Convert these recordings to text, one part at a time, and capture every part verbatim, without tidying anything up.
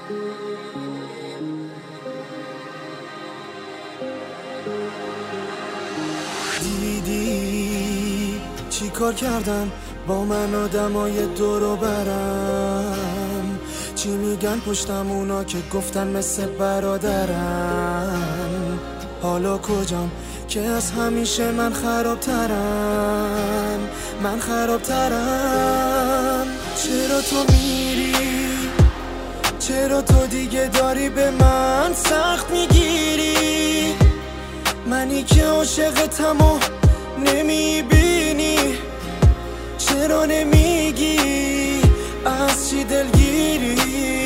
دیدی چی کار کردن با من آدمای دورو برم، چی میگن پشتم اونا که گفتن مثل برادرم. حالا کجام که از همیشه من خرابترم، من خرابترم. چرا تو میری؟ چرا تو دیگه داری به من سخت میگیری؟ منی که عاشقتم و نمیبینی، چرا نمیگی از چی دلگیری؟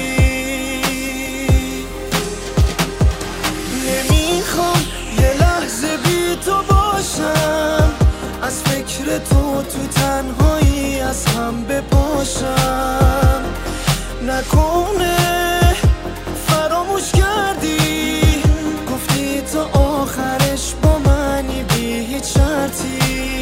نمیخوام یه لحظه بی تو باشم، از فکر تو تو تنهایی از هم بپاشم. نکنه فراموش کردی، گفتی تا آخرش با منی بی هیچ شرطی.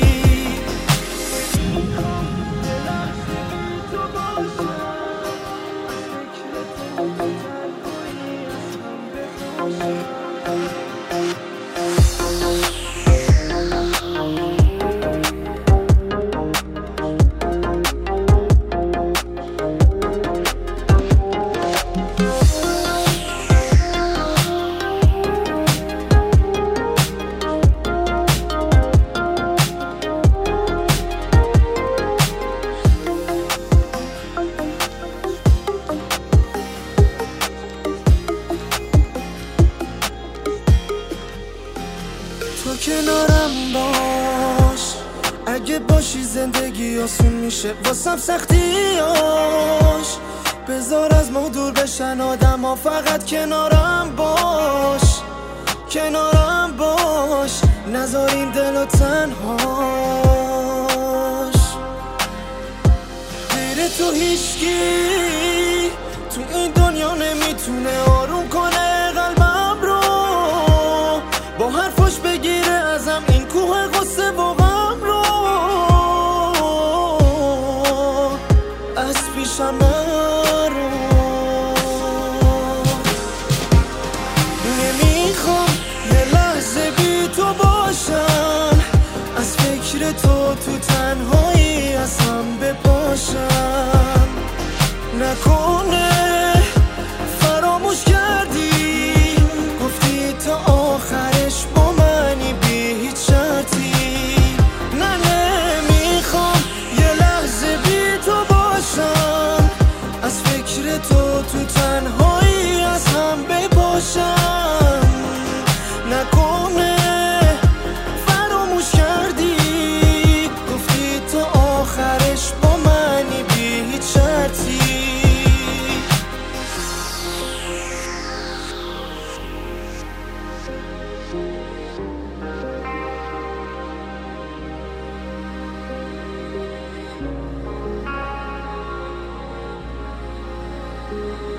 تو کنارم باش، اگه باشی زندگی آسون میشه واسم سختیاش. بذار از ما دور بشن آدم ها، فقط کنارم باش، کنارم باش. نذار این دلو تنهاش. غیر تو هیچکی تو این دنیا نمیتونه آروم کنه قلبم رو، با حرفاش بگیره ازم این کوه غصه و غم رو. از پیشم نرو، نمیخوام یه لحظه بی تو باشم، از فکر تو تو تنهایی از هم بپاشم. نکنه فراموش کردی، گفتی تا آخرش با منی بی هیچ شرطی. نه نمیخوام یه لحظه بی تو باشم، از فکر تو تو تنهایی از هم بپاشم. نکنه فراموش کردی، گفتی تا آخرش با منی بی هیچ شرطی. Thank you.